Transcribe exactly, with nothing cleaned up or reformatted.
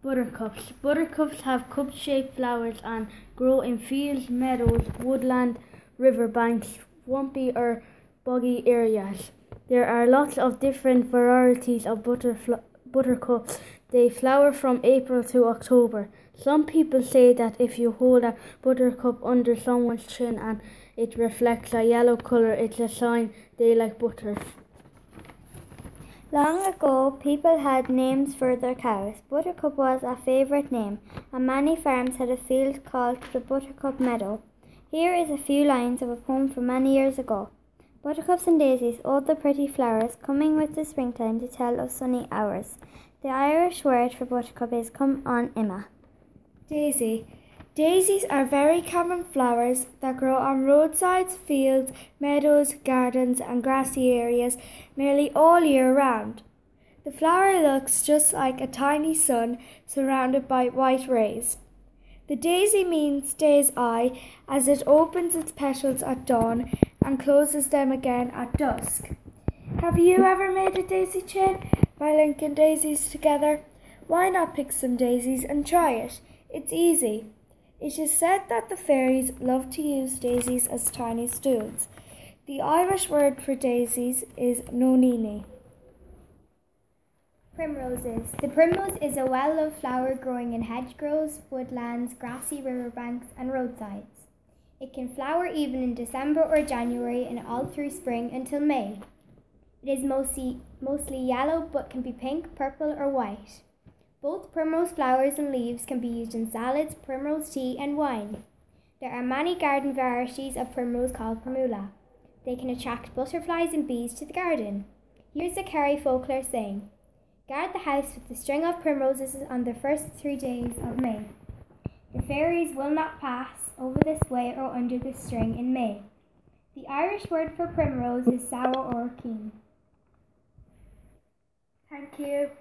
Buttercups. Buttercups have cup-shaped flowers and grow in fields, meadows, woodland, riverbanks, swampy or boggy areas. There are lots of different varieties of butterfl- buttercups. They flower from April to October. Some people say that if you hold a buttercup under someone's chin and it reflects a yellow colour, it's a sign they like butter. Long ago, people had names for their cows. Buttercup was a favourite name, and many farms had a field called the Buttercup Meadow. Here is a few lines of a poem from many years ago. Buttercups and daisies, all the pretty flowers, coming with the springtime to tell of sunny hours. The Irish word for buttercup is come on Emma. Daisy. Daisies are very common flowers that grow on roadsides, fields, meadows, gardens and grassy areas nearly all year round. The flower looks just like a tiny sun surrounded by white rays. The daisy means day's eye as it opens its petals at dawn and closes them again at dusk. Have you ever made a daisy chain by linking daisies together? Why not pick some daisies and try it? It's easy. It is said that the fairies love to use daisies as tiny stools. The Irish word for daisies is nonini. Primroses. The primrose is a well-loved flower growing in hedgerows, woodlands, grassy riverbanks and roadsides. It can flower even in December or January and all through spring until May. It is mostly, mostly yellow but can be pink, purple or white. Both primrose flowers and leaves can be used in salads, primrose tea and wine. There are many garden varieties of primrose called primula. They can attract butterflies and bees to the garden. Here's a Kerry folklore saying, guard the house with a string of primroses on the first three days of May. The fairies will not pass over this way or under the string in May. The Irish word for primrose is sour or keen. Thank you.